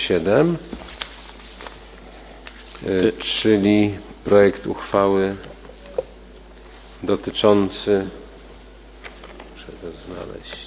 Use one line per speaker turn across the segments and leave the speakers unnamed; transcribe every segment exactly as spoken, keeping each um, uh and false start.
siedem, y, czyli projekt uchwały dotyczący, muszę to znaleźć,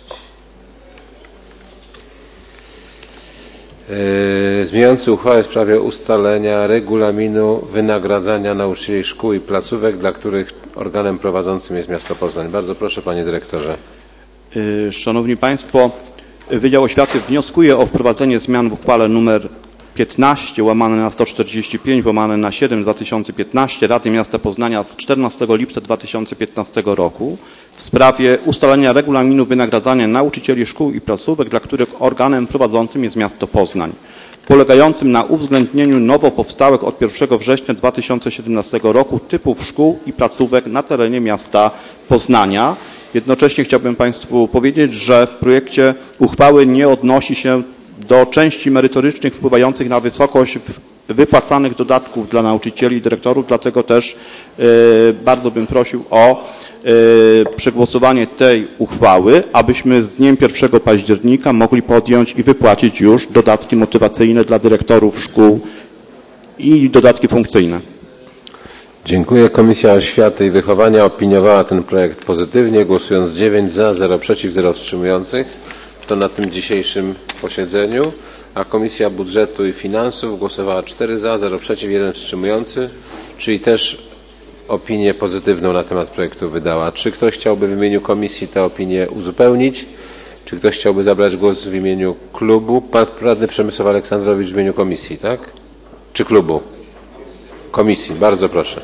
yy, zmieniający uchwałę w sprawie ustalenia regulaminu wynagradzania nauczycieli szkół i placówek, dla których organem prowadzącym jest miasto Poznań. Bardzo proszę, panie dyrektorze.
Yy, Szanowni Państwo, Wydział Oświaty wnioskuje o wprowadzenie zmian w uchwale nr piętnaście łamane na sto czterdzieści pięć łamane na siedem dwa tysiące piętnaście Rady Miasta Poznania z czternastego lipca dwa tysiące piętnastego roku w sprawie ustalenia regulaminu wynagradzania nauczycieli szkół i placówek, dla których organem prowadzącym jest miasto Poznań, polegającym na uwzględnieniu nowo powstałych od pierwszego września dwa tysiące siedemnastego roku typów szkół i placówek na terenie miasta Poznania. Jednocześnie chciałbym Państwu powiedzieć, że w projekcie uchwały nie odnosi się do części merytorycznych wpływających na wysokość wypłacanych dodatków dla nauczycieli i dyrektorów, dlatego też y, bardzo bym prosił o y, przegłosowanie tej uchwały, abyśmy z dniem pierwszego października mogli podjąć i wypłacić już dodatki motywacyjne dla dyrektorów szkół i dodatki funkcyjne.
Dziękuję. Komisja Oświaty i Wychowania opiniowała ten projekt pozytywnie, głosując dziewięć za, zero przeciw, zero wstrzymujących. To na tym dzisiejszym posiedzeniu, a Komisja Budżetu i Finansów głosowała cztery za, zero przeciw, jeden wstrzymujący, czyli też opinię pozytywną na temat projektu wydała. Czy ktoś chciałby w imieniu komisji tę opinię uzupełnić? Czy ktoś chciałby zabrać głos w imieniu klubu? Pan radny Przemysław Aleksandrowicz w imieniu komisji, tak? Czy klubu? Komisji. Bardzo proszę.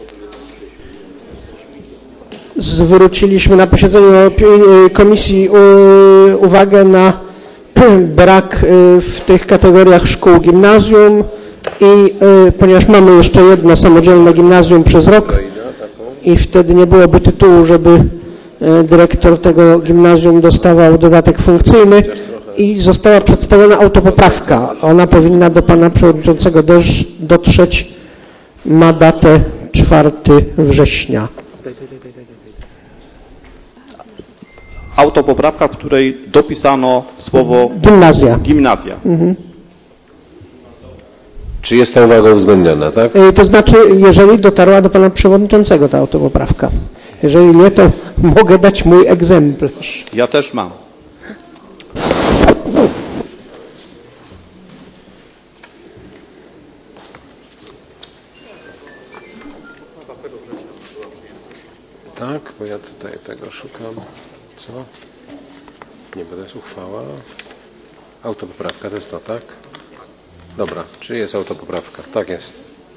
Zwróciliśmy na posiedzeniu komisji uwagę na brak w tych kategoriach szkół gimnazjum i ponieważ mamy jeszcze jedno samodzielne gimnazjum przez rok i wtedy nie byłoby tytułu, żeby dyrektor tego gimnazjum dostawał dodatek funkcyjny i została przedstawiona autopoprawka. Ona powinna do pana przewodniczącego dotrzeć, ma datę czwartego września.
Autopoprawka, w której dopisano słowo
gimnazja.
gimnazja. Mhm.
Czy jest ta uwaga uwzględniona, tak?
To znaczy, jeżeli dotarła do pana przewodniczącego ta autopoprawka. Jeżeli nie, to mogę dać mój egzemplarz.
Ja też mam.
Tak, bo ja tutaj tego szukam. Co? Nie, bo to jest uchwała. Autopoprawka to jest to, tak? Dobra, czy jest autopoprawka? Tak jest.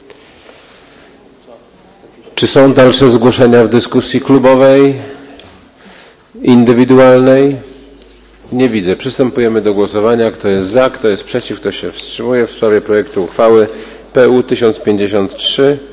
Czy są dalsze zgłoszenia w dyskusji klubowej, indywidualnej? Nie widzę. Przystępujemy do głosowania. Kto jest za, kto jest przeciw, kto się wstrzymuje w sprawie projektu uchwały P U tysiąc pięćdziesiąt trzy.